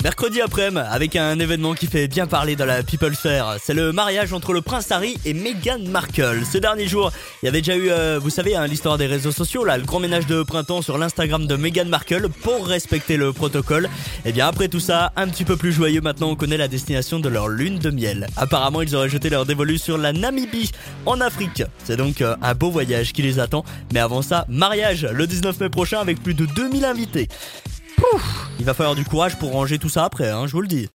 Mercredi après-midi, avec un événement qui fait bien parler dans la People Fair, c'est le mariage entre le prince Harry et Meghan Markle. Ce dernier jour, il y avait déjà eu, vous savez, l'histoire des réseaux sociaux, là, le grand ménage de printemps sur l'Instagram de Meghan Markle pour respecter le protocole. Et bien après tout ça, un petit peu plus joyeux maintenant, on connaît la destination de leur lune de miel. Apparemment, ils auraient jeté leur dévolu sur la Namibie, en Afrique. C'est donc un beau voyage qui les attend. Mais avant ça, mariage le 19 mai prochain avec plus de 2000 invités. Il va falloir du courage pour ranger tout ça après, je vous le dis.